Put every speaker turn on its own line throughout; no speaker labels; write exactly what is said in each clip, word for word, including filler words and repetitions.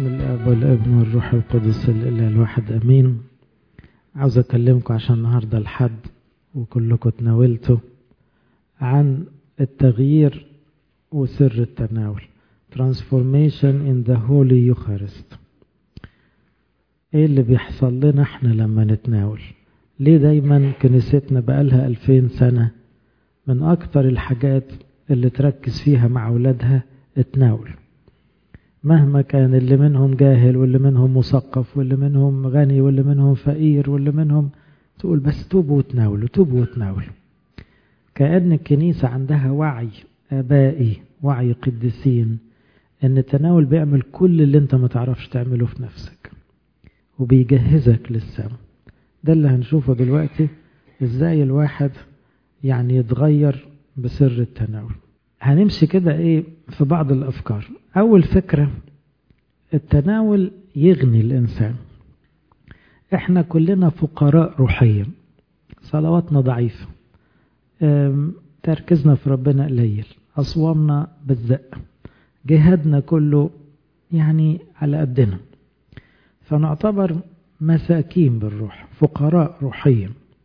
باسم الاب والابن والروح القدس الاله الواحد امين. عاوز اكلمكم عشان النهارده الحد وكلكم تناولتوا عن التغيير وسر التناول. Transformation in the Holy Eucharist. ايه اللي بيحصل لنا احنا لما نتناول؟ ليه دايما كنيستنا بقالها ألفين سنة من اكتر الحاجات اللي تركز فيها مع اولادها التناول؟ مهما كان اللي منهم جاهل واللي منهم مثقف واللي منهم غني واللي منهم فقير واللي منهم، تقول بس توبوا وتناولوا توبوا وتناولوا. كأن الكنيسة عندها وعي آبائي، وعي قديسين، ان التناول بيعمل كل اللي انت ما تعرفش تعمله في نفسك وبيجهزك للسماء. ده اللي هنشوفه دلوقتي، ازاي الواحد يعني يتغير بسر التناول. هنمشي كده ايه في بعض الافكار. اول فكرة، التناول يغني الانسان. احنا كلنا فقراء روحيا، صلواتنا ضعيفة، تركيزنا في ربنا قليل، اصوامنا بالزق، جهادنا كله يعني على قدنا، فنعتبر مساكين بالروح، فقراء روحيا.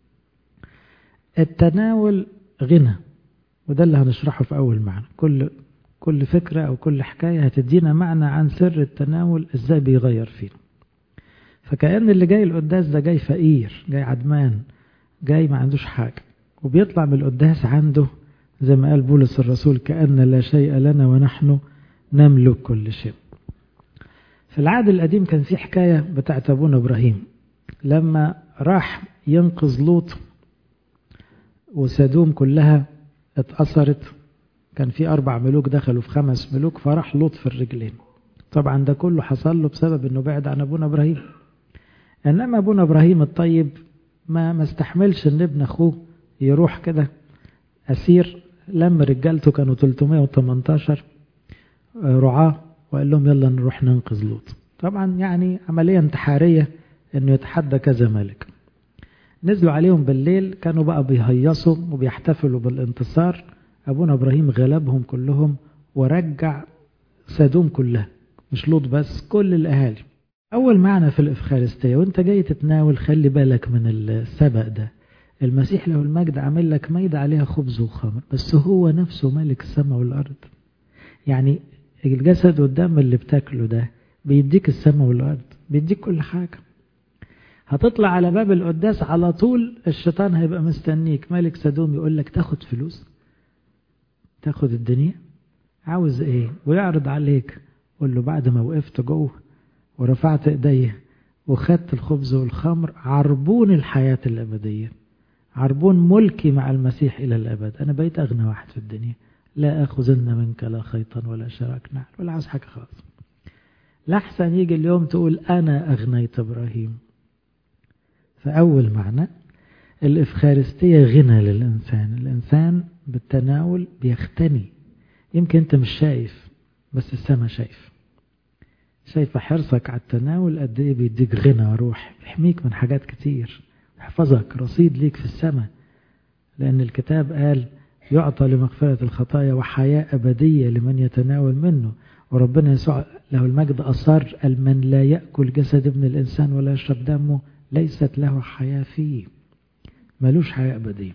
التناول غنى، وده اللي هنشرحه في أول معنى. كل كل فكرة أو كل حكاية هتدينا معنى عن سر التناول، إزاي بيغير فينا. فكأن اللي جاي القداس ده جاي فقير، جاي عدمان، جاي ما عندوش حاجة، وبيطلع من القداس عنده زي ما قال بولس الرسول كأن لا شيء لنا ونحن نملك كل شيء. في العهد القديم كان في حكاية بتاعت أبونا إبراهيم لما راح ينقذ لوط وسدوم كلها اتأثرت. كان في أربع ملوك دخلوا في خمس ملوك، فراح لوط في الرجلين. طبعا ده كله حصل له بسبب أنه بعد عن أبونا إبراهيم. إنما أبونا إبراهيم الطيب ما ما استحملش أن ابن أخوه يروح كده أسير. لما رجالته كانوا ثلاثمائة وثمانية عشر رعاه وقال لهم يلا نروح ننقذ لوط. طبعا يعني عملية انتحارية أنه يتحدى كذا ملك. نزلوا عليهم بالليل، كانوا بقى بيهيصوا وبيحتفلوا بالانتصار. أبونا إبراهيم غلبهم كلهم ورجع سدوم كلها، مش لوط بس، كل الأهالي. أول معنى في الإفخارستية، وانت جاي تتناول خلي بالك من السبق ده. المسيح له المجد عامل لك ميدة عليها خبز وخمر، بس هو نفسه ملك السماء والأرض. يعني الجسد والدم اللي بتاكله ده بيديك السماء والأرض، بيديك كل حاجة. هتطلع على باب القداس على طول الشيطان هيبقى مستنيك. ملك سدوم يقول لك تاخد فلوس، تاخد الدنيا، عاوز ايه؟ ويعرض عليك. قول له بعد ما وقفت جوه ورفعت ايدي وخدت الخبز والخمر، عربون الحياة الأبدية، عربون ملكي مع المسيح إلى الأبد. أنا بقيت أغنى واحد في الدنيا، لا أخذن منك لا خيطا ولا شراك نعل ولا عاوز حاجة خالص. لحسن يجي اليوم تقول أنا أغنيت إبراهيم. فأول معنى الإفخارستية غنى للإنسان. الإنسان بالتناول بيختني. يمكن أنت مش شايف بس السماء شايف، شايف حرصك على التناول قد إيه بيديك غنى روح، يحميك من حاجات كتير، يحفظك رصيد ليك في السماء. لأن الكتاب قال يعطى لمغفرة الخطايا وحياة أبدية لمن يتناول منه. وربنا يسوع له المجد أصر من لا يأكل جسد ابن الإنسان ولا يشرب دمه ليست له حياة فيه، ملوش حياة أبدية.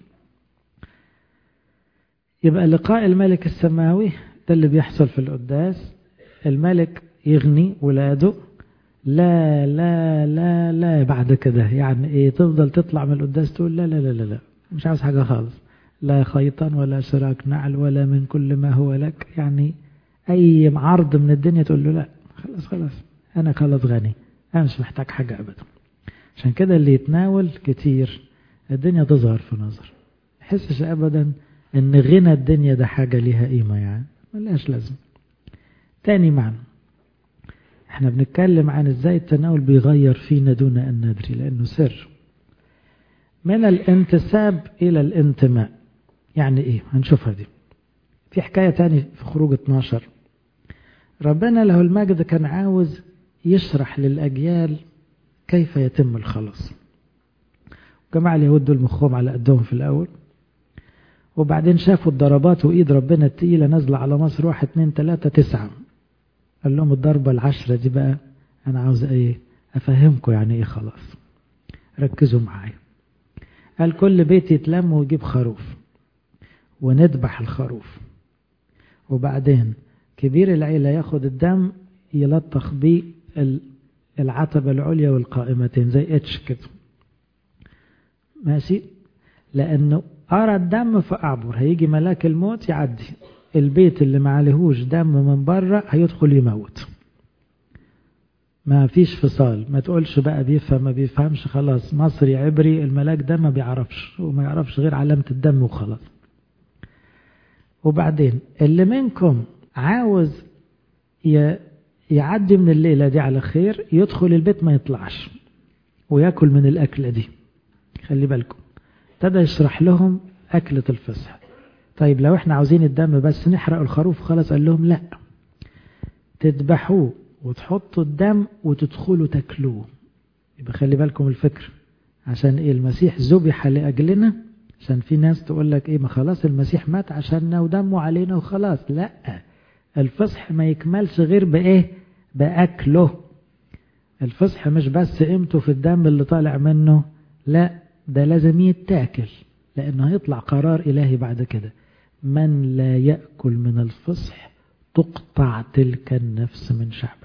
يبقى لقاء الملك السماوي ده اللي بيحصل في القداس. الملك يغني ولاده، لا لا لا لا بعد كده يعني ايه؟ تفضل تطلع من القداس تقول لا لا لا لا, لا. مش عاوز حاجة خالص، لا خيطا ولا شراك نعل ولا من كل ما هو لك. يعني اي عرض من الدنيا تقول له لا خلاص خلاص انا خلاص غني، انا مش محتاج حاجة ابدا. عشان كده اللي يتناول كتير الدنيا تظهر في نظر، يحسش ابدا ان غنى الدنيا ده حاجة ليها قيمة، يعني ملهاش لازم. تاني معنى، احنا بنتكلم عن ازاي التناول بيغير فينا دون ان ندري، لانه سر. من الانتساب الى الانتماء. يعني ايه؟ هنشوفها دي في حكاية تاني في خروج اتناشر. ربنا له المجد كان عاوز يشرح للأجيال كيف يتم الخلاص. جماعة اليهود دول مخهم على قدهم في الأول، وبعدين شافوا الضربات وإيد ربنا التقيلة نازلة على مصر، واحد اتنين تلاتة تسعة. قال لهم الضربة العشرة دي بقى أنا عاوز إيه أفهمكم يعني إيه خلاص، ركزوا معايا. قال كل بيت يتلم ويجيب خروف وندبح الخروف، وبعدين كبير العيلة ياخد الدم يلطخ بيه العتبة العليا والقائمتين زي اتش كده، ماشي؟ لأنه أرى الدم فأعبر، هيجي ملاك الموت يعدي البيت اللي ما عليهوش دم من بره هيدخل يموت. ما فيش فصال، ما تقولش بقى بيفهم ما بيفهمش، خلاص مصري عبري الملاك ده ما بيعرفش، وما يعرفش غير علامة الدم وخلاص. وبعدين اللي منكم عاوز يعدي من الليلة دي على خير يدخل البيت ما يطلعش ويأكل من الأكلة دي. خلي بالكم، ابتدى يشرح لهم أكلة الفصح. طيب لو احنا عاوزين الدم بس نحرق الخروف خلاص، قال لهم لا، تذبحوه وتحطوا الدم وتدخلوا تاكلوه. يبقى خلي بالكم الفكر، عشان ايه المسيح ذبح لأجلنا، عشان في ناس تقول لك ايه ما خلاص المسيح مات عشاننا ودمه علينا وخلاص. لا، الفصح ما يكملش غير بايه؟ بأكله. الفصح مش بس قيمته في الدم اللي طالع منه، لا ده لازم يتاكل، لأنه هيطلع قرار إلهي بعد كده، من لا يأكل من الفصح تقطع تلك النفس من شعبه.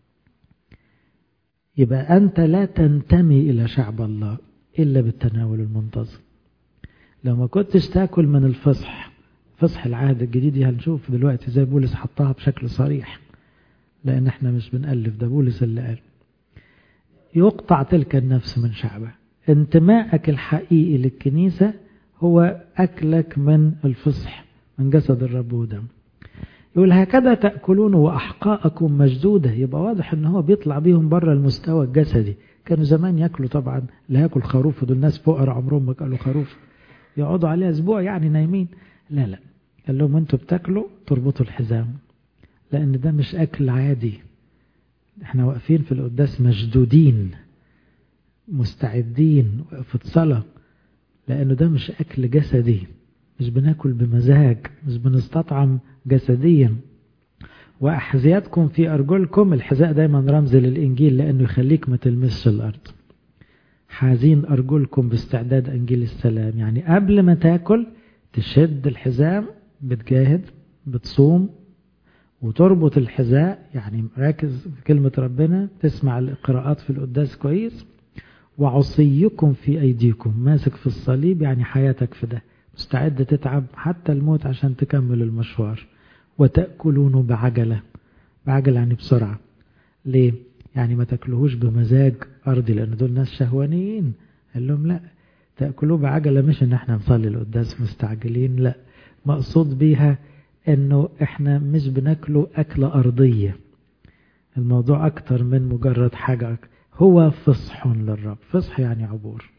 يبقى أنت لا تنتمي إلى شعب الله إلا بالتناول المنتظم. لو ما كنتش تأكل من الفصح، فصح العهد الجديد هنشوف دلوقتي زي بولس حطها بشكل صريح، لأن احنا مش بنألف، ده بولس اللي قال يقطع تلك النفس من شعبه. انتمائك الحقيقي للكنيسة هو أكلك من الفصح من جسد الرب ودم. يقول هكذا تأكلون وأحقاءكم مجدودة. يبقى واضح ان هو بيطلع بيهم بره المستوى الجسدي. كانوا زمان يأكلوا طبعا، لا يأكل خروف، ودول الناس فقراء عمرهم ما كانوا خروف يقعدوا عليه أسبوع يعني نايمين. لا لا، قال لهم انتوا بتاكلوا تربطوا الحزام، لأن ده مش أكل عادي. احنا واقفين في القداس مجدودين مستعدين في الصلاة، لأنه ده مش أكل جسدي، مش بناكل بمزاج، مش بنستطعم جسديا. وأحذيتكم في أرجلكم، الحذاء دايما رمز للإنجيل لأنه يخليك ما تلمسش الأرض. حازين أرجلكم باستعداد إنجيل السلام، يعني قبل ما تاكل تشد الحزام، بتجاهد بتصوم وتربط الحذاء، يعني راكز في كلمة ربنا، تسمع القراءات في القداس كويس. وعصيكم في أيديكم، ماسك في الصليب، يعني حياتك في ده مستعد تتعب حتى الموت عشان تكمل المشوار. وتأكلون بعجلة، بعجلة يعني بسرعة. ليه؟ يعني ما تأكلوهوش بمزاج أرضي، لأن دول ناس شهوانيين. قال لهم لا، تأكلوه بعجلة، مش ان احنا نصلي القداس مستعجلين، لا، مقصود بيها انه احنا مش بناكله أكلة أرضية. الموضوع أكتر من مجرد حاجة، هو فصح للرب. فصح يعني عبور.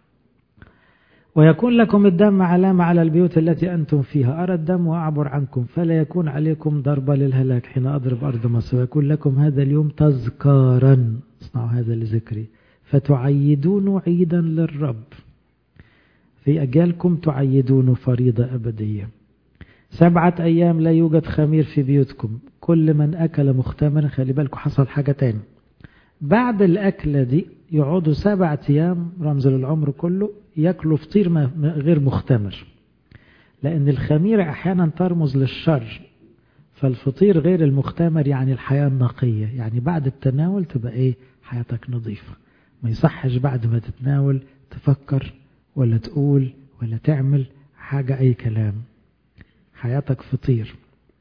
ويكون لكم الدم علامة على البيوت التي أنتم فيها، أرى الدم وأعبر عنكم، فلا يكون عليكم ضربة للهلاك حين أضرب أرض مصر. ويكون لكم هذا اليوم تذكارا، اصنعوا هذا لذكري، فتعيدون عيدا للرب، في أجيالكم تعيدون فريضة أبدية. سبعة أيام لا يوجد خمير في بيوتكم، كل من أكل مختمرا. خلي بالكم حصل حاجة تاني، بعد الأكلة دي يقعدوا سبعة أيام، رمز للعمر كله، يأكلوا فطير غير مختمر، لأن الخميرة أحيانا ترمز للشر، فالفطير غير المختمر يعني الحياة النقية، يعني بعد التناول تبقى إيه؟ حياتك نظيفة. ما يصحش بعد ما تتناول تفكر ولا تقول ولا تعمل حاجة أي كلام، حياتك فطير.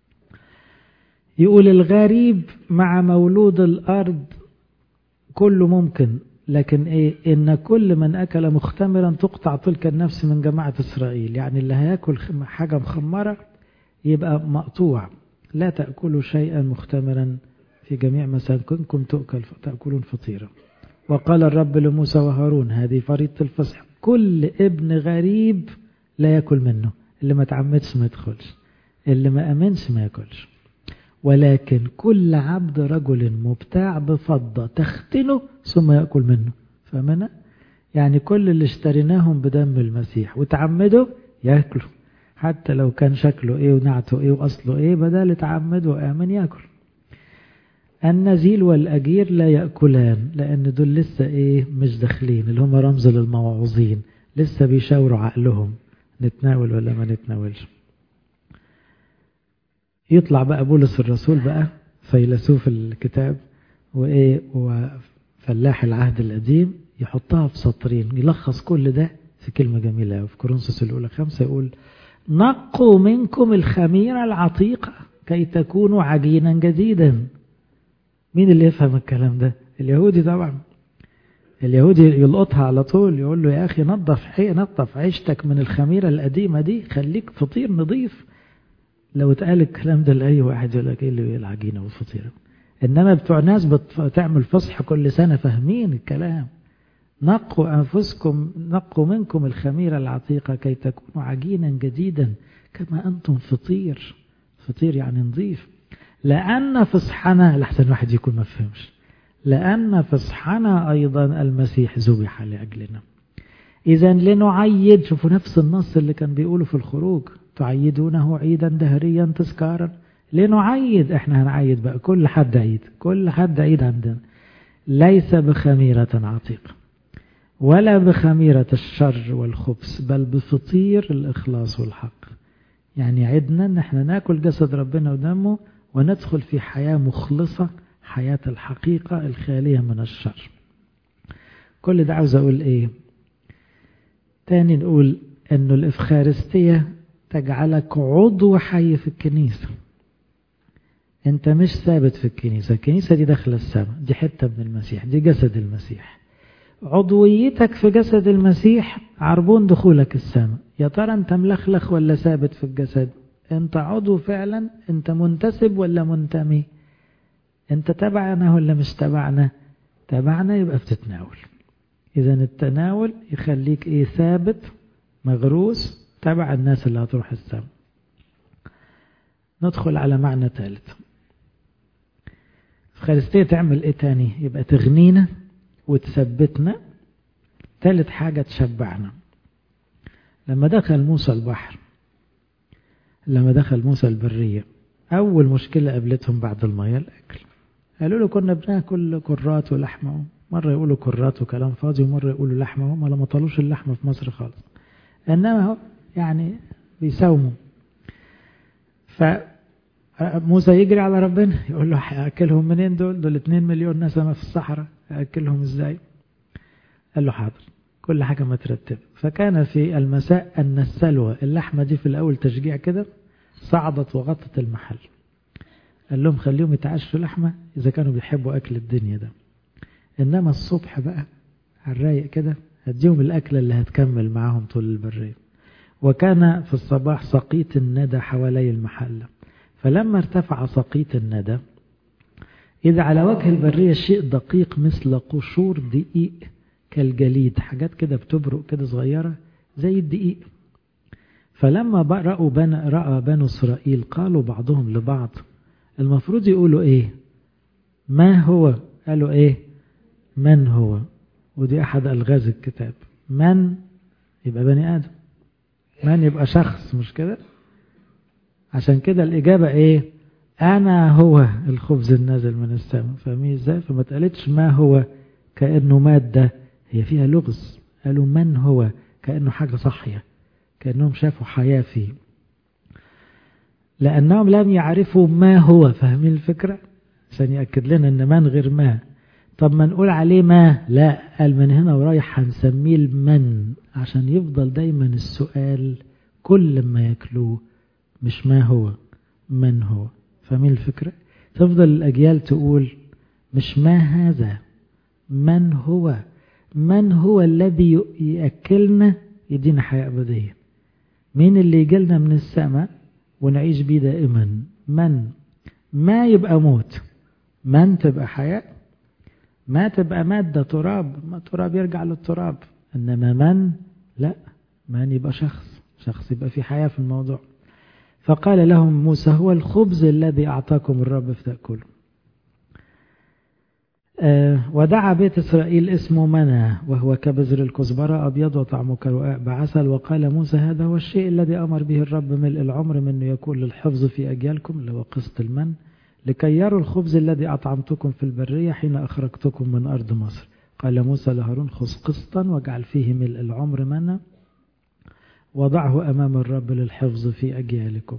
يقول الغريب مع مولود الأرض كله ممكن، لكن ايه؟ ان كل من اكل مختمرا تقطع تلك النفس من جماعة اسرائيل. يعني اللي هياكل حاجة مخمرة يبقى مقطوع. لا تأكلوا شيئا مختمرا في جميع مساكنكم تأكل تأكلون فطيرا. وقال الرب لموسى وهارون، هذه فريضة الفصح، كل ابن غريب لا يأكل منه. اللي ما تعمدش ما يدخلش، اللي ما امنش ما يأكلش. ولكن كل عبد رجل مبتاع بفضة تختنه ثم يأكل منه. فمنا يعني كل اللي اشتريناهم بدم المسيح وتعمدوا يأكلوا، حتى لو كان شكله ايه ونعته ايه واصله ايه، بدل تعمد وآمن يأكل. النزيل والأجير لا يأكلان، لأن دول لسه إيه مش داخلين، اللي هم رمز للموعوظين، لسه بيشاوروا عقلهم نتناول ولا ما نتناولش. يطلع بقى بولس الرسول بقى فيلسوف الكتاب وإيه وفلاح العهد القديم، يحطها في سطرين، يلخص كل ده في كلمة جميلة. في كورنثوس الأولى خمسة يقول نقوا منكم الخميرة العتيقة كي تكونوا عجينا جديدا. مين اللي يفهم الكلام ده؟ اليهودي طبعا. اليهودي يلقطها على طول، يقول له يا أخي نظف حي نظف عيشتك من الخميرة القديمة دي، خليك فطير نظيف. لو اتقال الكلام ده لأي واحد يقول لك ايه اللي العجينة والفطيرة، انما بتوع ناس بتعمل فصح كل سنة فاهمين الكلام. نقوا أنفسكم نقوا منكم الخميرة العتيقة كي تكونوا عجينا جديدا كما أنتم فطير. فطير يعني نظيف. لأن فصحنا، لحسن واحد يكون ما فهمش، لأن فصحنا أيضا المسيح ذبح لأجلنا. إذن لنعيد، شوفوا نفس النص اللي كان بيقوله في الخروج، تعيدونه عيدا دهريا تذكارا. لنعيد، احنا هنعيد بقى، كل حد عيد، كل حد عيد عندنا. ليس بخميرة عتيقة ولا بخميرة الشر والخبث، بل بفطير الإخلاص والحق. يعني عدنا ان احنا ناكل جسد ربنا ودمه وندخل في حياة مخلصة، حياة الحقيقة الخالية من الشر. كل ده عاوز اقول ايه؟ تاني نقول انه الإفخارستية تجعلك عضو حي في الكنيسة. انت مش ثابت في الكنيسة، الكنيسة دي داخل السماء، دي حتة من المسيح، دي جسد المسيح. عضويتك في جسد المسيح عربون دخولك السماء. يا ترى انت ملخلخ ولا ثابت في الجسد؟ انت عضو فعلا؟ انت منتسب ولا منتمي؟ انت تبعنا ولا مش تبعنا؟ تبعنا يبقى بتتناول. اذا التناول يخليك ايه؟ ثابت مغروس تبع الناس اللي هتروح السماء. ندخل على معنى ثالث. الإفخارستية تعمل ايه تاني؟ يبقى تغنينا وتثبتنا. ثالث حاجة تشبعنا. لما دخل موسى البحر، لما دخل موسى البرية، أول مشكلة قابلتهم بعد المياه الأكل. قالوا له كنا بناكل كرات ولحمة، مرة يقولوا كرات وكلام فاضي، ومرة يقولوا لحمة، هم ما طالوش اللحمة في مصر خالص، إنما هو يعني بيساوموا. فموسى يجري على ربنا يقول له هأكلهم منين دول؟ دول اتنين مليون نسمة في الصحراء، أأكلهم ازاي؟ قال له حاضر، كل حاجة مترتبة. فكان في المساء أن السلوى، اللحمة دي في الأول تشجيع كده، صعدت وغطت المحل. قال لهم خليهم يتعشوا لحمة إذا كانوا بيحبوا أكل الدنيا ده، إنما الصبح بقى على الرايق كده هديهم الأكل اللي هتكمل معاهم طول البرية. وكان في الصباح سقيط الندى حوالي المحلة، فلما ارتفع سقيط الندى إذا على وجه البرية شيء دقيق مثل قشور دقيق كالجليد، حاجات كده بتبرق كده صغيرة زي الدقيق. فلما رأوا بن رأى بنو إسرائيل قالوا بعضهم لبعض، المفروض يقولوا إيه؟ ما هو؟ قالوا إيه؟ من هو؟ ودي أحد ألغاز الكتاب. من يبقى بني آدم، من يبقى شخص، مش كده؟ عشان كده الإجابة إيه؟ أنا هو الخبز النازل من السماء. فاهمين إزاي؟ فما تقالتش ما هو كأنه مادة، هي فيها لغز. قالوا من هو كأنه حاجة صحية، كأنهم شافوا حياة فيه، لأنهم لم يعرفوا ما هو. فاهمين الفكرة؟ عشان يأكد لنا أن من غير ما. طب ما نقول عليه ما؟ لا، قال من هنا ورايح هنسميه المن، عشان يفضل دايما السؤال كل ما يأكلوه مش ما هو، من هو. فاهمين الفكرة؟ تفضل الأجيال تقول مش ما هذا، من هو. من هو الذي يأكلنا يدينا حياة أبدية؟ مين اللي يجيلنا من السماء ونعيش بيه دائما؟ من. ما يبقى موت، من تبقى حياة، ما تبقى مادة تراب، ما تراب يرجع للتراب. إنما من لا، من يبقى شخص، شخص يبقى في حياة في الموضوع. فقال لهم موسى هو الخبز الذي أعطاكم الرب فتأكلوا. آه ودعا بيت إسرائيل اسمه منى، وهو كبذر الكزبرة أبيض وطعمه كرقاء بعسل. وقال موسى هذا هو الشيء الذي أمر به الرب ملء العمر منه يكون للحفظ في أجيالكم، اللي هو قسط المن، لكي يروا الخبز الذي أطعمتكم في البرية حين أخرجتكم من أرض مصر. قال موسى لهارون خذ قسطا واجعل فيه ملء العمر منا وضعه أمام الرب للحفظ في أجيالكم.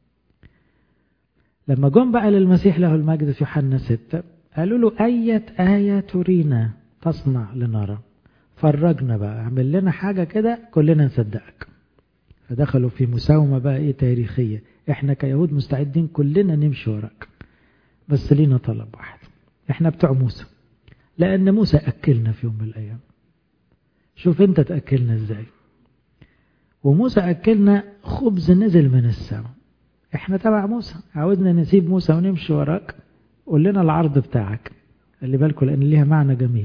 لما جم بقى للمسيح له المجد في يوحنا ستة قالوا له أية آية ترينا تصنع لنرى، فرجنا بقى، اعمل لنا حاجة كده كلنا نصدقك. فدخلوا في مساومة بقى ايه تاريخية، احنا كيهود مستعدين كلنا نمشي وراك، بس لينا طلب واحد، احنا بتوع موسى، لأن موسى أكلنا في يوم من الأيام. شوف انت تأكلنا ازاي. وموسى أكلنا خبز نزل من السماء، احنا تبع موسى، عاوزنا نسيب موسى ونمشي وراك، قول لنا العرض بتاعك. اللي بالكم لأن ليها معنى جميل.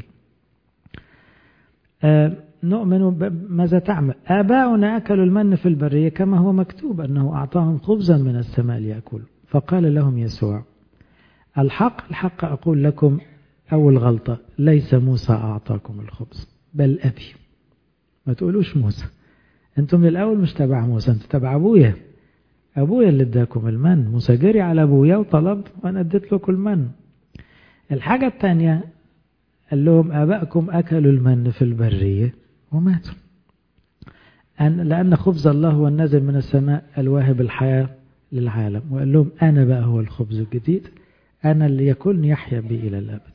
آه نؤمن ماذا تعمل؟ آباؤنا أكلوا المن في البرية كما هو مكتوب أنه أعطاهم خبزا من السماء ليأكلوا. فقال لهم يسوع الحق الحق أقول لكم، أول غلطة، ليس موسى أعطاكم الخبز بل أبي. ما تقولوش موسى، أنتم من الأول مش تبع موسى، أنتم تبع أبويا. أبويا اللي اداكم المن، موسى جري على أبويا وطلب وأنا اديت لكم المن. الحاجة الثانية قال لهم آبائكم أكلوا المن في البرية وماتوا، أن لأن خبز الله هو النازل من السماء الواهب الحياة للعالم. وقال لهم أنا بقى هو الخبز الجديد، أنا اللي يأكلني يحيا بي إلى الأبد.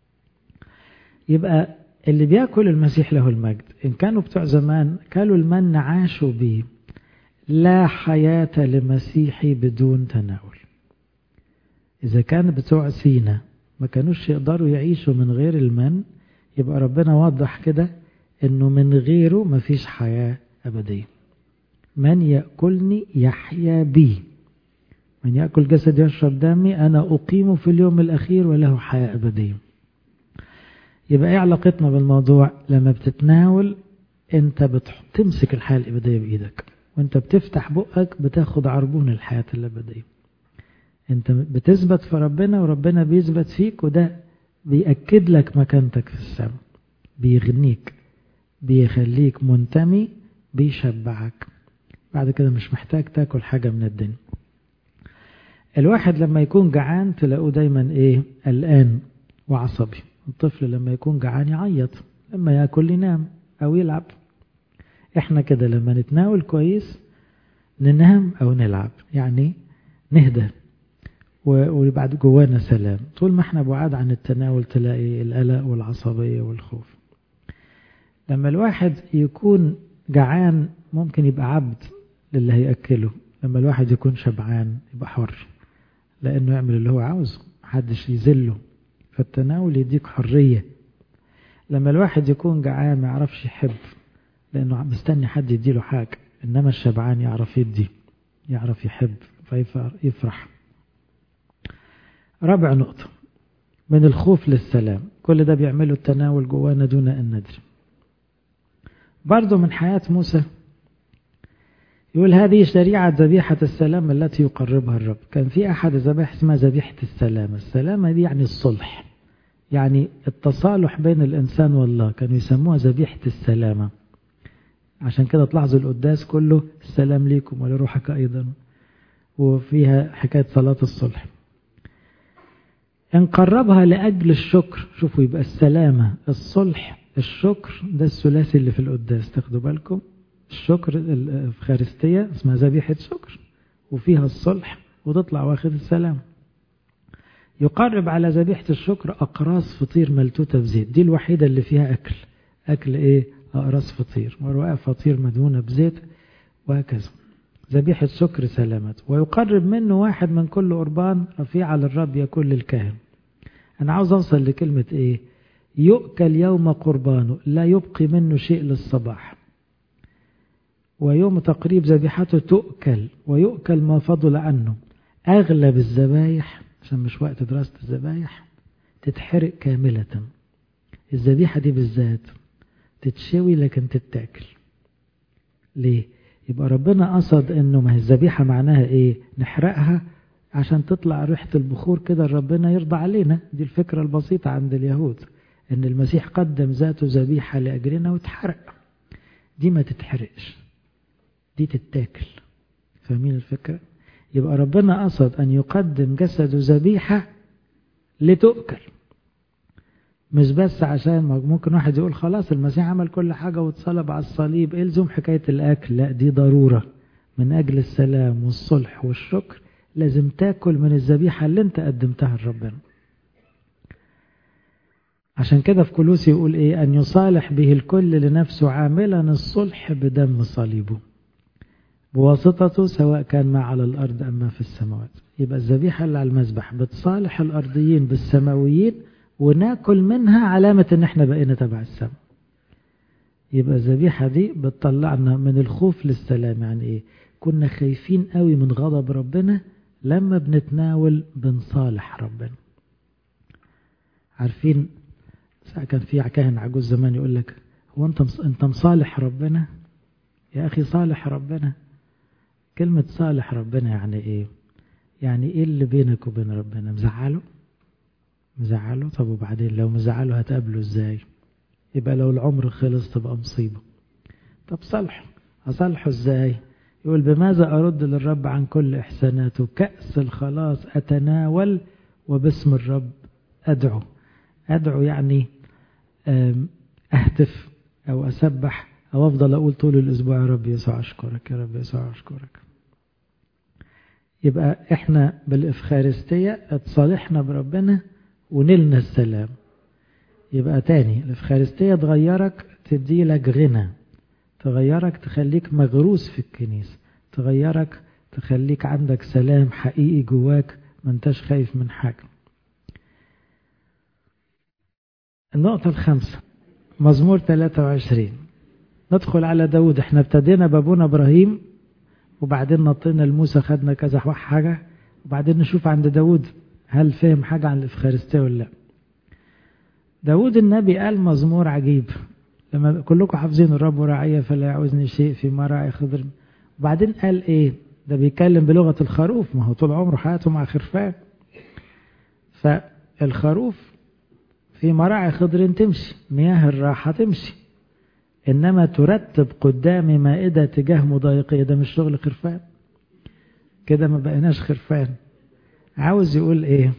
يبقى اللي بيأكل المسيح له المجد، إن كانوا بتوع زمان كانوا المن عاشوا به، لا حياة لمسيحي بدون تناول. إذا كان بتوع سينا ما كانوش يقدروا يعيشوا من غير المن، يبقى ربنا وضح كده إنه من غيره ما فيش حياة أبدية. من يأكلني يحيا بي، من يأكل جسد يشرب دمي أنا أقيمه في اليوم الأخير وله حياة أبدية. يبقى إيه علاقتنا بالموضوع؟ لما بتتناول أنت بتمسك الحياة الأبدية بإيدك، وأنت بتفتح بقك بتاخد عربون الحياة الأبدية. أنت بتثبت في ربنا وربنا بيثبت فيك، وده بيأكد لك مكانتك في السماء، بيغنيك، بيخليك منتمي، بيشبعك. بعد كده مش محتاج تاكل حاجة من الدنيا. الواحد لما يكون جعان تلاقوه دايما ايه؟ قلقان وعصبي. الطفل لما يكون جعان يعيط، لما ياكل ينام او يلعب. احنا كده لما نتناول كويس ننام او نلعب، يعني نهدى وبعد جوانا سلام. طول ما احنا بعاد عن التناول تلاقي القلق والعصبية والخوف. لما الواحد يكون جعان ممكن يبقى عبد للي هيأكله، لما الواحد يكون شبعان يبقى حر، لأنه يعمل اللي هو عاوزه، محدش يذله. فالتناول يديك حرية. لما الواحد يكون جعان ما يعرفش يحب، لأنه مستني حد يديله حاجة، إنما الشبعان يعرف يدي، يعرف يحب فيفرح. رابع نقطة، من الخوف للسلام. كل ده بيعمله التناول جوانا دون أن ندري. برضو من حياة موسى يقول هذه شريعة ذبيحة السلام التي يقربها الرب. كان في أحد الذبائح اسمها ذبيحة السلام. السلامة دي يعني الصلح، يعني التصالح بين الإنسان والله، كانوا يسموها ذبيحة السلامة. عشان كده تلاحظوا القداس كله السلام ليكم ولروحك أيضا، وفيها حكاية صلاة الصلح. إن قربها لأجل الشكر. شوفوا، يبقى السلامة، الصلح، الشكر، ده الثلاثي اللي في القداس. تاخدوا بالكم، الشكر الإفخارستية اسمها ذبيحة شكر، وفيها الصلح، وتطلع واخد السلام. يقرب على ذبيحة الشكر أقراص فطير ملتوتة بزيت، دي الوحيدة اللي فيها أكل. أكل إيه؟ أقراص فطير، ورقاء فطير مدهونة بزيت، وهكذا. ذبيحة شكر سلامت. ويقرب منه واحد من كل قربان رفيع للرب يكون للكاهن. أنا عاوز أوصل لكلمة إيه؟ يؤكل يوم قربانه، لا يبقي منه شيء للصباح. ويوم تقريب ذبيحته تؤكل، ويؤكل ما فضل عنه. أغلب الذبايح، عشان مش وقت دراسة الذبايح، تتحرق كاملة. الذبيحة دي بالذات تتشوي لكن تتاكل. ليه؟ يبقى ربنا قصد انه ما هي الذبيحة معناها ايه؟ نحرقها عشان تطلع ريحة البخور كده ربنا يرضى علينا. دي الفكرة البسيطة عند اليهود، ان المسيح قدم ذاته ذبيحة لأجلنا وتحرق. دي ما تتحرقش، دي تتاكل. فاهمين الفكرة؟ يبقى ربنا قصد أن يقدم جسده ذبيحة لتؤكل، مش بس عشان ممكن واحد يقول خلاص المسيح عمل كل حاجة واتصلب على الصليب، إيه لزوم حكاية الأكل؟ لا، دي ضرورة من أجل السلام والصلح والشكر، لازم تاكل من الذبيحة اللي انت قدمتها لربنا. عشان كده في كولوسي يقول ايه؟ أن يصالح به الكل لنفسه عاملا الصلح بدم صليبه بواسطته، سواء كان ما على الأرض أما في السماوات. يبقى الذبيحة اللي على المذبح بتصالح الأرضيين بالسماويين، وناكل منها علامة ان احنا بقينا تبع السماء. يبقى الذبيحة دي بتطلعنا من الخوف للسلام. يعني ايه؟ كنا خايفين قوي من غضب ربنا، لما بنتناول بنصالح ربنا. عارفين كان في كاهن عجوز زمان يقول لك هو انت انت مصالح ربنا؟ يا اخي صالح ربنا. كلمة صالح ربنا يعني ايه؟ يعني ايه اللي بينك وبين ربنا؟ مزعله؟ مزعله؟ طب وبعدين لو مزعله هتقابله ازاي؟ يبقى لو العمر خلص تبقى مصيبة. طب صالحه، أصالحه ازاي؟ يقول بماذا أرد للرب عن كل إحساناته؟ كأس الخلاص أتناول وباسم الرب أدعو. أدعو يعني أهتف أو أسبح أو أفضل أقول طول الأسبوع يا رب يسوع أشكرك، يا رب يسوع أشكرك. يبقى إحنا بالإفخارستية اتصالحنا بربنا ونلنا السلام. يبقى تاني الإفخارستية تغيرك، تدي لك غنى، تغيرك تخليك مغروس في الكنيسة، تغيرك تخليك عندك سلام حقيقي جواك، ما انتش خايف من حاجة. النقطة الخامسة مزمور ثلاثة وعشرين. ندخل على داود. احنا ابتدينا بابونا إبراهيم، وبعدين نطينا لموسى، خدنا كذا حاجة، وبعدين نشوف عند داود هل فهم حاجة عن الإفخارستية ولا لا. داود النبي قال مزمور عجيب، لما كلكم حافظين الرب راعي فلا يعوزني شيء في مراعي خضر. وبعدين قال ايه؟ ده بيتكلم بلغة الخروف، ما هو طول عمره حياته مع خرفان. فالخروف في مراعي خضر تمشي، مياه الراحة تمشي، إنما ترتب قدامي مائدة تجاه مضايقية، ده مش شغل خرفان. كده ما بقيناش خرفان. عاوز يقول ايه؟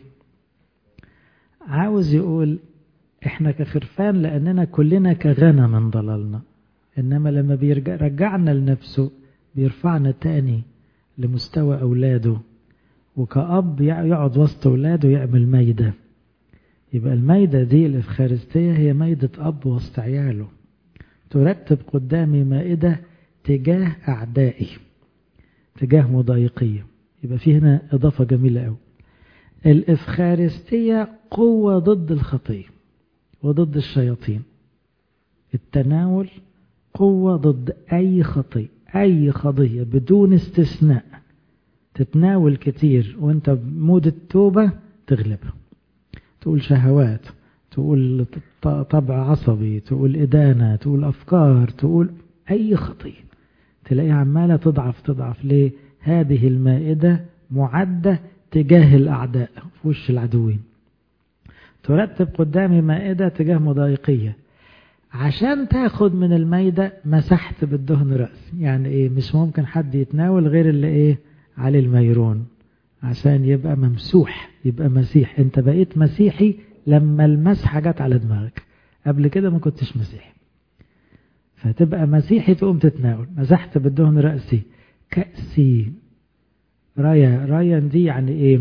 عاوز يقول احنا كخرفان لأننا كلنا كغنم ضللنا، إنما لما بيرجعنا لنفسه بيرفعنا تاني لمستوى أولاده، وكأب يقعد وسط أولاده يعمل ميدة. يبقى الميدة دي الإفخارستية هي ميدة أب وسط عياله. ترتب قدامي مائدة تجاه أعدائي، تجاه مضايقية. يبقى في هنا إضافة جميلة أوي. الإفخارستية قوة ضد الخطية وضد الشياطين. التناول قوة ضد أي خطية، أي خطية بدون استثناء. تتناول كتير وانت بمود التوبة تغلبها، تقول شهوات، تقول طبع عصبي، تقول إدانة، تقول أفكار، تقول أي خطية تلاقيها عمالة تضعف تضعف. ليه؟ هذه المائدة معدة تجاه الأعداء في وش العدوين. ترتب قدامي مائدة تجاه مضايقية. عشان تاخد من المائدة مسحت بالدهن رأس. يعني ايه؟ مش ممكن حد يتناول غير اللي ايه عليه الميرون، عشان يبقى ممسوح، يبقى مسيح. انت بقيت مسيحي لما المسحة جت على دماغك، قبل كده ما كنتش مسيحي. فتبقى مسيحي تقوم تتناول. مسحت بالدهن رأسي كأسي. رايا رايا دي يعني ايه؟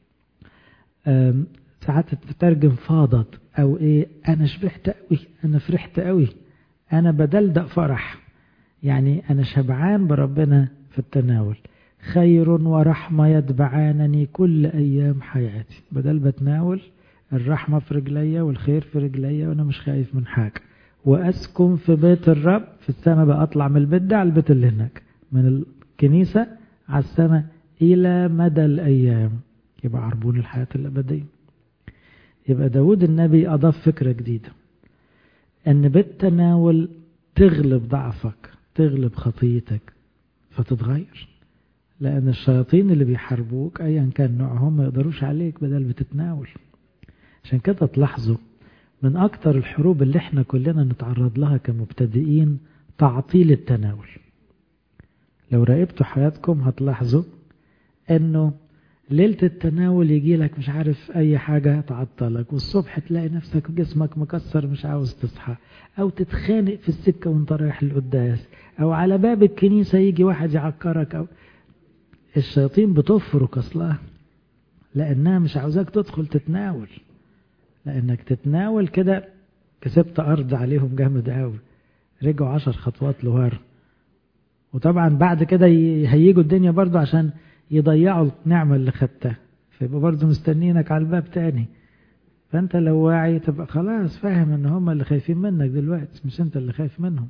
ساعات تترجم فاضت، او ايه؟ انا شبعت قوي، انا فرحت قوي، انا بدلدق فرح. يعني انا شبعان بربنا في التناول. خير ورحمة يتبعانني كل ايام حياتي. بدل بتناول الرحمة في رجليا والخير في رجليا، وانا مش خايف من حاجة. واسكن في بيت الرب في السماء. بقى اطلع من البيت ده على البيت اللي هناك، من الكنيسة على السماء الى مدى الايام. يبقى عربون الحياة الابدية. يبقى داود النبي أضاف فكرة جديدة، أن بالتناول تغلب ضعفك، تغلب خطيتك، فتتغير. لأن الشياطين اللي بيحاربوك أيا كان نوعهم ما يقدروش عليك بدل بتتناول. عشان كده تلاحظوا من أكتر الحروب اللي احنا كلنا نتعرض لها كمبتدئين تعطيل التناول. لو راقبتوا حياتكم هتلاحظوا انه ليلة التناول يجي لك مش عارف اي حاجة تعطلك، والصبح تلاقي نفسك جسمك مكسر مش عاوز تصحى، او تتخانق في السكة وانت رايح القداس، او على باب الكنيسة يجي واحد يعكرك، او الشياطين بتفرك اصلا لانها مش عاوزاك تدخل تتناول، لانك تتناول كده كسبت ارض عليهم جامد قوي، رجعوا عشر خطوات لورا. وطبعا بعد كده هيجوا الدنيا برضو عشان يضيعوا النعمة اللي خدتها، فيبقى برضو مستنينك على الباب تاني. فانت لو واعي تبقى خلاص فاهم ان هم اللي خايفين منك دلوقتي، مش انت اللي خايف منهم.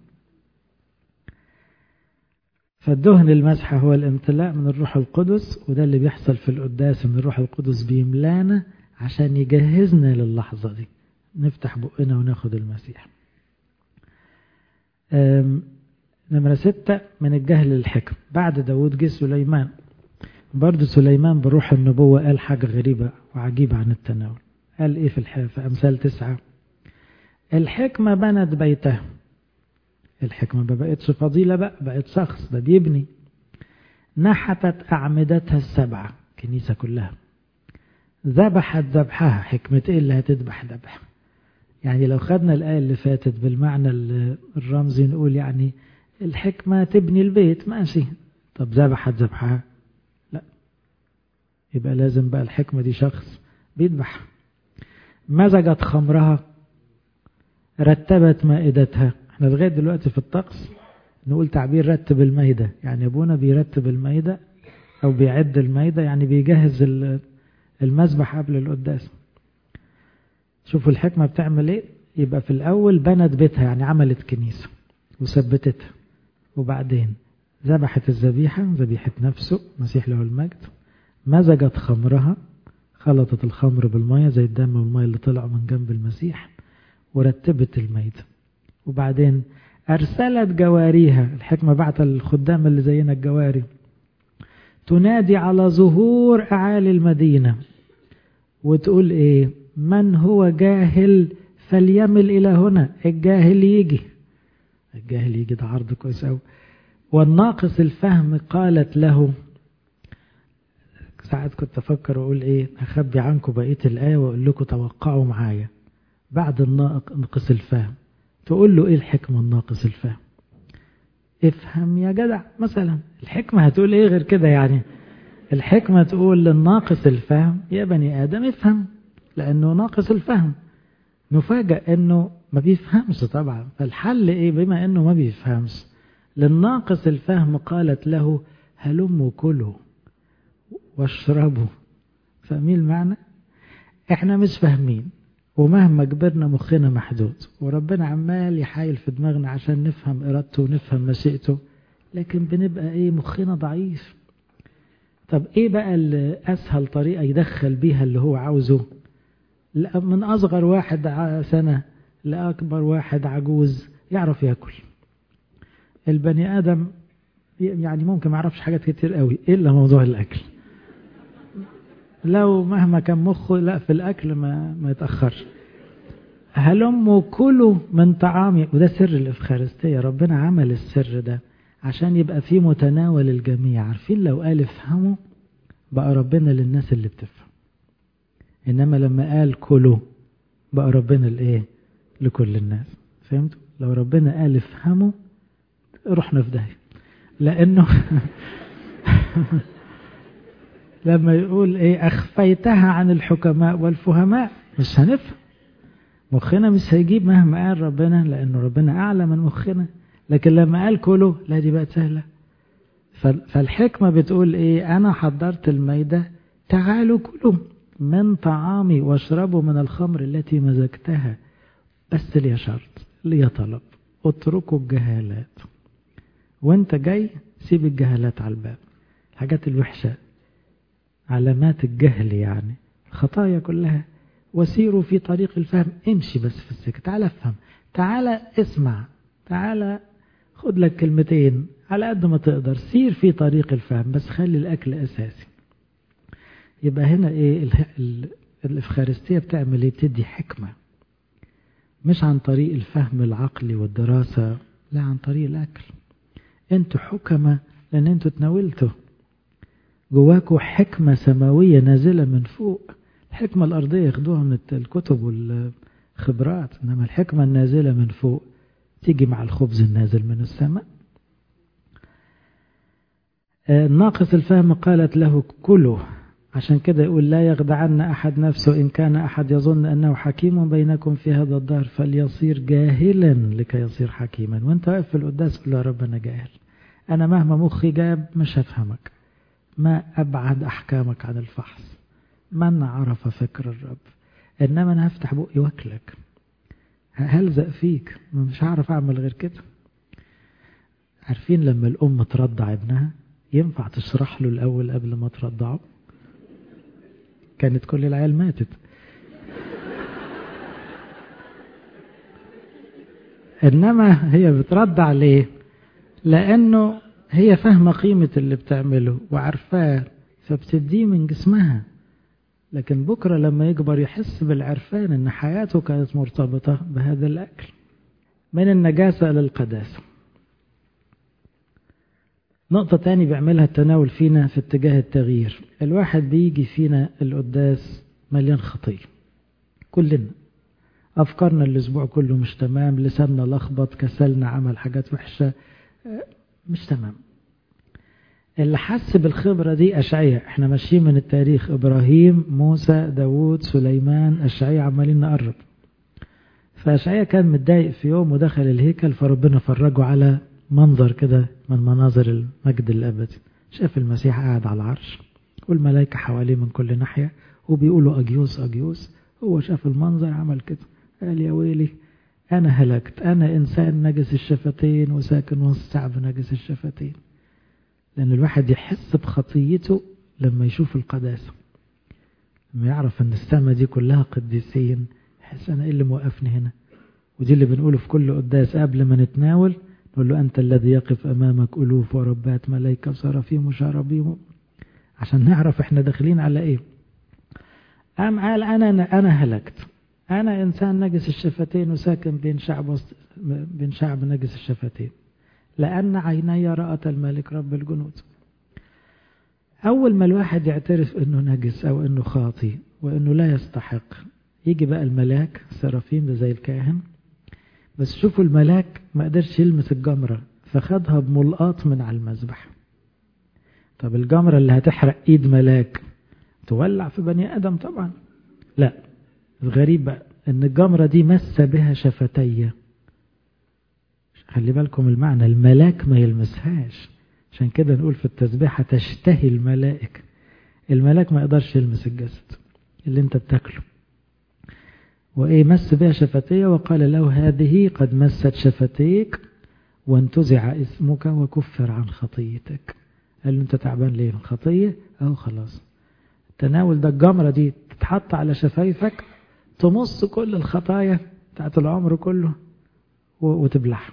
فالدهن المسحة هو الامتلاء من الروح القدس، وده اللي بيحصل في القداس، ان الروح القدس بيملانا عشان يجهزنا للحظة دي، نفتح بقنا وناخد المسيح. نمرة ستة، من الجهل للحكم. بعد داود جه سليمان، برضو سليمان بروح النبوة قال حاجة غريبة وعجيبة عن التناول. قال ايه في الحياة في أمثال تسعة؟ الحكمة بنت بيتها. الحكمة ما بقتش فضيلة بقى، بقت شخص ده بيبني. نحتت أعمدتها السبعة، كنيسة كلها. ذبحت ذبحها، حكمة ايه اللي هتذبح ذبح؟ يعني لو خدنا الآية اللي فاتت بالمعنى الرمزي نقول يعني الحكمة تبني البيت ماشي، طب ذبحت ذبحها لا، يبقى لازم بقى الحكمة دي شخص بيذبح. مزجت خمرها، رتبت مائدتها. احنا لغاية دلوقتي في الطقس نقول تعبير رتب المائدة، يعني ابونا بيرتب المائدة او بيعد المائدة، يعني بيجهز المذبح قبل القداس. شوفوا الحكمة بتعمل ايه. يبقى في الاول بنت بيتها، يعني عملت كنيسة وثبتتها، وبعدين ذبحت الذبيحة، ذبيحة نفسه مسيح له المجد. مزجت خمرها، خلطت الخمر بالمية زي الدم والمية اللي طلعوا من جنب المسيح، ورتبت الميت. وبعدين أرسلت جواريها، الحكمة بعت الخدام اللي زينا الجواري، تنادي على ظهور أعالي المدينة وتقول إيه؟ من هو جاهل فليمل إلى هنا. الجاهل يجي، الجاهل يجي، ده عرض كويس أوي. والناقص الفهم قالت له. ساعات كنت أفكر وأقول إيه، هخبي عنكم بقية الآية وأقول لكم توقعوا معايا. بعد الناقص الفهم تقول له إيه الحكمة الناقص الفهم؟ افهم يا جدع مثلا. الحكمة هتقول إيه غير كده؟ يعني الحكمة تقول للناقص الفهم يا بني آدم افهم، لأنه ناقص الفهم. نفاجأ أنه ما بيفهمش طبعا، فالحل إيه بما أنه ما بيفهمش؟ للناقص الفهم قالت له هلموا كلوا واشربوا. فاهمين المعنى؟ احنا مش فاهمين، ومهما كبرنا مخنا محدود، وربنا عمال يحايل في دماغنا عشان نفهم إرادته ونفهم مشيئته، لكن بنبقى ايه، مخنا ضعيف. طب ايه بقى الأسهل طريقة يدخل بيها اللي هو عاوزه؟ من أصغر واحد سنة لأكبر واحد عجوز يعرف يأكل. البني آدم يعني ممكن ما يعرفش حاجات كتير قوي إلا موضوع الأكل. لو مهما كان مخه لا في الأكل ما, ما يتأخرش. هلموا كلوا من طعامي. وده سر الإفخارستية، ربنا عمل السر ده عشان يبقى فيه متناول الجميع. عارفين لو قال افهموا بقى ربنا للناس اللي بتفهم، إنما لما قال كلوا بقى ربنا لإيه؟ لكل الناس. فهمتوا؟ لو ربنا قال افهموا رحنا في داهية، لأنه لما يقول ايه أخفيتها عن الحكماء والفهماء مش هنفهم، مخنا مش هيجيب مهما قال ربنا، لأنه ربنا أعلى من مخنا. لكن لما قال كله لا، دي بقت سهلة. فالحكمة بتقول ايه؟ أنا حضرت الميدة، تعالوا كلوا من طعامي واشربوا من الخمر التي مزجتها، بس لي شرط، لي طلب، اتركوا الجهالات. وانت جاي سيب الجهالات على الباب، الحاجات الوحشة، علامات الجهل يعني الخطايا كلها، وسيروا في طريق الفهم. امشي بس في السكة، تعالى افهم، تعالى اسمع، تعالى خد لك كلمتين على قد ما تقدر، سير في طريق الفهم، بس خلي الأكل أساسي. يبقى هنا ايه الإفخارستية بتعمل ايه؟ بتدي حكمة، مش عن طريق الفهم العقلي والدراسة، لا، عن طريق الأكل. انتوا حكمة لأن انتوا تناولتوا. جواكوا حكمة سماوية نازلة من فوق. الحكمة الأرضية ياخدوها من الكتب والخبرات، إنما الحكمة النازلة من فوق تيجي مع الخبز النازل من السماء. ناقص الفهم قالت له كله. عشان كده يقول لا يخدعن أحد نفسه، إن كان أحد يظن أنه حكيم بينكم في هذا الدهر فليصير جاهلا لكي يصير حكيما. وانت واقف في القداس قل له يا رب أنا جاهل، أنا مهما مخي جاب مش هفهمك، ما أبعد أحكامك عن الفحص، من عرف فكر الرب، إنما أنا هفتح بقي واكلك، هلزق فيك، مش هعرف أعمل غير كده. عارفين لما الأم ترضع ابنها ينفع تشرح له الأول قبل ما ترضعه؟ كانت كل العيال ماتت. إنما هي بترضع ليه؟ لأنه هي فاهمة قيمة اللي بتعمله وعارفاه، فبتديه من جسمها. لكن بكرة لما يكبر يحس بالعرفان إن حياته كانت مرتبطة بهذا الأكل. من النجاسة للقداسة. نقطة تاني بيعملها التناول فينا في اتجاه التغيير. الواحد بيجي فينا القداس مليان خطية كلنا، أفكارنا الأسبوع كله مش تمام، لساننا لخبط، كسلنا، عمل حاجات وحشة مش تمام. اللي حس بالخبرة دي أشعياء. احنا ماشيين من التاريخ إبراهيم، موسى، داود، سليمان، أشعياء، عمالين نقرب. فأشعياء كان متضايق في يوم ودخل الهيكل، فربنا فرجه على منظر كده من مناظر المجد الأبدي. شاف المسيح قاعد على العرش والملائكة حواليه من كل ناحية وبيقولوا أجيوس أجيوس. هو شاف المنظر عمل كده، قال يا ويلي أنا هلكت، أنا إنسان نجس الشفتين وساكن وسط شعب نجس الشفتين. لأن الواحد يحس بخطيته لما يشوف القداسة، لما يعرف أن السماء دي كلها قديسين، يحس أنا إيه اللي موقفني هنا. ودي اللي بنقوله في كل قداس قبل ما نتناول، نقول له أنت الذي يقف أمامك ألوف وربات ملائكة وسرافيم وشرابيم، عشان نعرف إحنا داخلين على إيه. قام قال أنا أنا هلكت، أنا إنسان نجس الشفتين وساكن بين شعب بين شعب نجس الشفتين، لأن عيني رأت الملك رب الجنود. أول ما الواحد يعترف إنه نجس أو إنه خاطي وإنه لا يستحق، يجي بقى الملاك سرافيم ده زي الكاهن. بس شوفوا الملاك ما قدرش يلمس الجمرة فخدها بملقاط من على المذبح. طب الجمرة اللي هتحرق ايد ملاك تولع في بني آدم طبعا. لا، الغريب بقى ان الجمرة دي مس بها شفتيه. خلي بالكم المعنى، الملاك ما يلمسهاش. عشان كده نقول في التسبيحة تشتهي الملائكة. الملاك ما يقدرش يلمس الجسد اللي انت بتاكله. وإيه مس بها شفتيه وقال له هذه قد مست شفتيك وانتزع اسمك وكفر عن خطيتك. قال له انت تعبان ليه؟ خطية اهو خلاص. التناول ده الجمرة دي تتحط على شفايفك تمص كل الخطايا بتاعت العمر كله وتبلعها.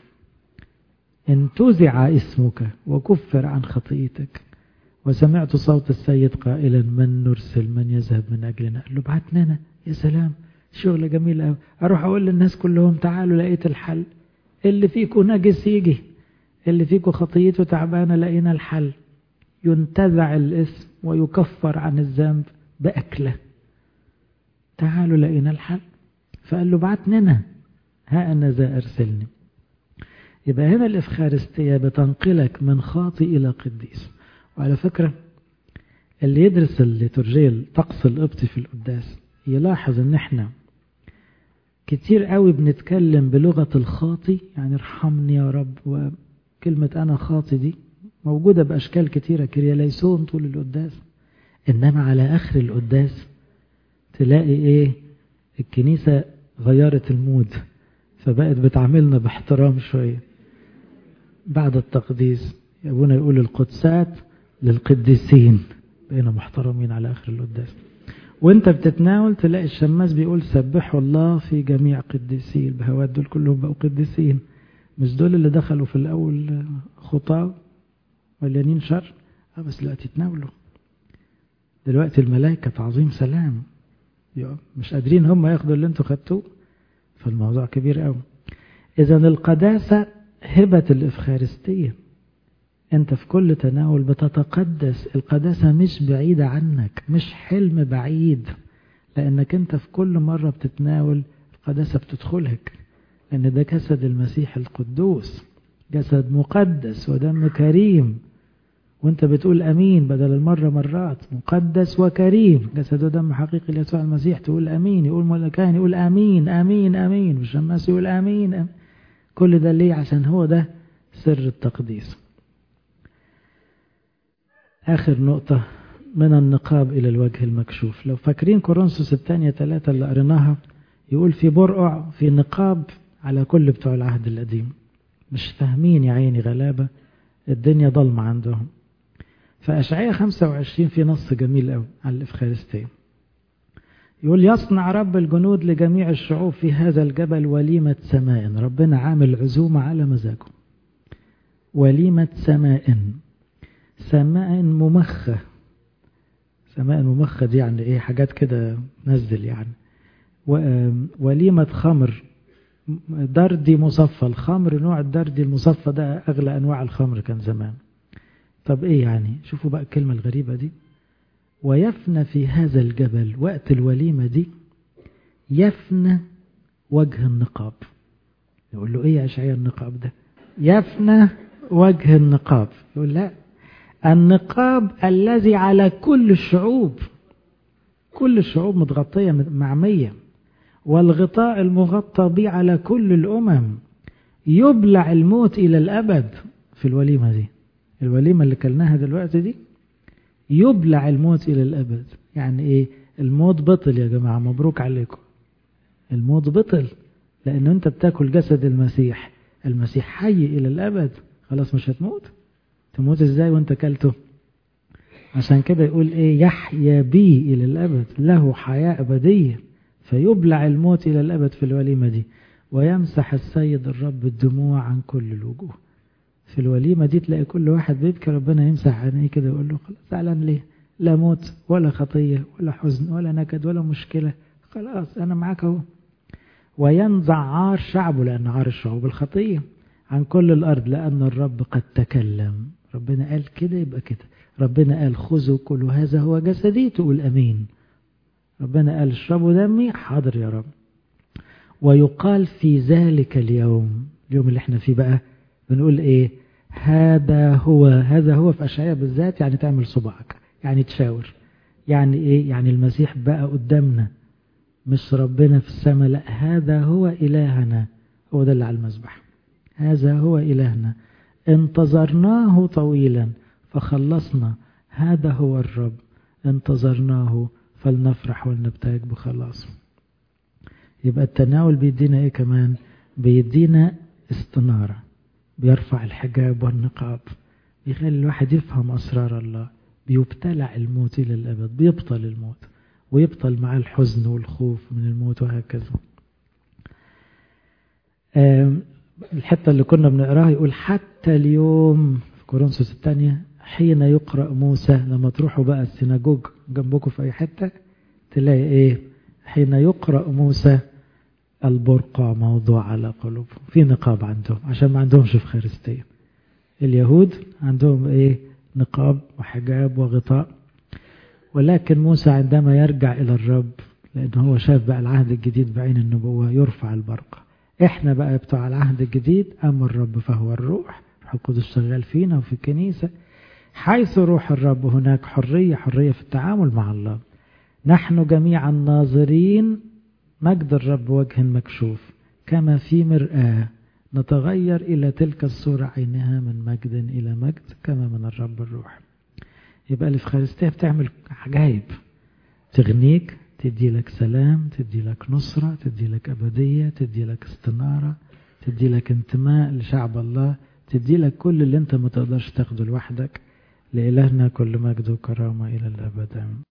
انتزع اسمك وكفر عن خطيتك. وسمعت صوت السيد قائلا من نرسل من يذهب من أجلنا. قال له بعتنا أنا. يا سلام، شغل جميل قوي. اروح اقول للناس كلهم تعالوا لقيت الحل، اللي فيكم نجس يجي، اللي فيكم خطيته تعبانه لقينا الحل. ينتزع الاسم ويكفر عن الذنب باكله. تعالوا لقينا الحل. فقال له بعتنا، ها انا ذا ارسلني. يبقى هنا الافخارستيه بتنقلك من خاطئ الى قديس. وعلى فكره اللي يدرس الليتورجيه الطقس القبطي في القداس يلاحظ ان احنا كتير قوي بنتكلم بلغة الخاطي، يعني ارحمني يا رب. وكلمة انا خاطي دي موجودة باشكال كتيرة، كرياليسون طول القداس. انما على اخر القداس تلاقي ايه؟ الكنيسة غيرت المود، فبقت بتعاملنا باحترام شوية. بعد التقديس يا ابونا يقول القدسات للقديسين، بقينا محترمين على اخر القداس. وانت بتتناول تلاقي الشماس بيقول سبحوا الله في جميع قديسين. البهوات دول كلهم بقوا قديسين، مش دول اللي دخلوا في الاول خطاة مليانين شر. اه بس دلوقتي يتناولوا. دلوقتي الملائكة تعظيم سلام، مش قادرين هم ياخدوا اللي انتوا خدتوه. فالموضوع كبير قوي. اذا القداسة هبة الافخارستية. انت في كل تناول بتتقدس. القداسة مش بعيدة عنك، مش حلم بعيد، لانك انت في كل مرة بتتناول القداسة بتدخلك، لان ده جسد المسيح القدوس، جسد مقدس ودم كريم. وانت بتقول امين بدل المرة مرات، مقدس وكريم، جسد ودم حقيقي ليسوع المسيح، تقول امين، يقول ملكان يقول امين امين امين، والشماس يقول امين, أمين. كل ده ليه؟ عشان هو ده سر التقديس. آخر نقطة، من النقاب إلى الوجه المكشوف. لو فاكرين كورنثوس الثانية ثلاثة اللي قريناها، يقول في برقع في نقاب على كل بتوع العهد القديم، مش فاهمين يا عيني، غلابة، الدنيا ضلمة عندهم. فأشعياء خمسة وعشرين في نص جميل قوي على الإفخارستية، يقول يصنع رب الجنود لجميع الشعوب في هذا الجبل وليمة سماء. ربنا عامل عزومة على مزاجه، وليمة سماء، سماء ممخة. سماء ممخة دي يعني ايه؟ حاجات كده نزل يعني. وليمة خمر دردي مصفى. الخمر نوع الدردي المصفى ده اغلى انواع الخمر كان زمان. طب ايه يعني؟ شوفوا بقى الكلمة الغريبة دي، ويفنى في هذا الجبل وقت الوليمة دي، يفنى وجه النقاب. يقول له ايه يا اشعياء النقاب ده؟ يفنى وجه النقاب. يقول لا، النقاب الذي على كل الشعوب، كل الشعوب متغطية معمية، والغطاء المغطى به على كل الأمم، يبلع الموت إلى الأبد. في الوليمة دي، الوليمة اللي كلناها دلوقتي دي، يبلع الموت إلى الأبد. يعني إيه؟ الموت بطل يا جماعة، مبروك عليكم، الموت بطل، لأن أنت بتاكل جسد المسيح، المسيح حي إلى الأبد، خلاص مش هتموت. تموت ازاي وانت كلته؟ عشان كده يقول ايه؟ يحيا بي الى الابد، له حياة ابدية، فيبلع الموت الى الابد في الوليمة دي، ويمسح السيد الرب الدموع عن كل الوجوه. في الوليمة دي تلاقي كل واحد بيبكي، ربنا يمسح عينيه كده يقول له خلاص، زعلان ليه؟ لا موت ولا خطية ولا حزن ولا نكد ولا مشكلة، خلاص انا معاك اهو. وينزع عار شعبه، لان عار الشعوب الخطية، عن كل الارض، لان الرب قد تكلم. ربنا قال كده يبقى كده. ربنا قال خذوا كلوا هذا هو جسدي، تقول امين. ربنا قال اشربوا دمي، حاضر يا رب. ويقال في ذلك اليوم، اليوم اللي احنا فيه بقى، بنقول ايه؟ هذا هو. هذا هو في اشعياء بالذات يعني تعمل صباعك، يعني تشاور، يعني ايه؟ يعني المسيح بقى قدامنا، مش ربنا في السماء، لا، هذا هو إلهنا، هو ده اللي على المذبح. هذا هو إلهنا، انتظرناه طويلا فخلصنا، هذا هو الرب، انتظرناه فلنفرح ولنبتهج بخلاصه. يبقى التناول بيدينا ايه كمان؟ بيدينا استنارة، بيرفع الحجاب والنقاب، بيخلي الواحد يفهم أسرار الله، بيبتلع الموت إلى الأبد، بيبطل الموت ويبطل مع الحزن والخوف من الموت وهكذا. الحتة اللي كنا بنقراها يقول حتى اليوم في كورنثوس الثانية، حين يقرأ موسى، لما تروحوا بقى السيناجوج جنبكم في أي حتة تلاقي إيه؟ حين يقرأ موسى البرقع موضوع على قلوبهم. في نقاب عندهم عشان ما عندهمش إفخارستية. اليهود عندهم إيه؟ نقاب وحجاب وغطاء. ولكن موسى عندما يرجع إلى الرب، لأنه هو شاف بقى العهد الجديد بعين النبوة، يرفع البرقع. احنا بقى بتوع العهد الجديد، أما الرب فهو الروح، روح القدس شغال فينا وفي الكنيسة. حيث روح الرب هناك حرية، حرية في التعامل مع الله. نحن جميعا ناظرين مجد الرب وجه مكشوف، كما في مرآة نتغير إلى تلك الصورة عينها، من مجد إلى مجد، كما من الرب الروح. يبقى الإفخارستية بتعمل عجائب، تغنيك، تدي لك سلام، تدي لك نصرة، تدي لك أبدية، تدي لك استنارة، تدي لك انتماء لشعب الله، تدي لك كل اللي انت ما تقدرش تاخده لوحدك. لإلهنا كل مجد وكرامة إلى الأبد.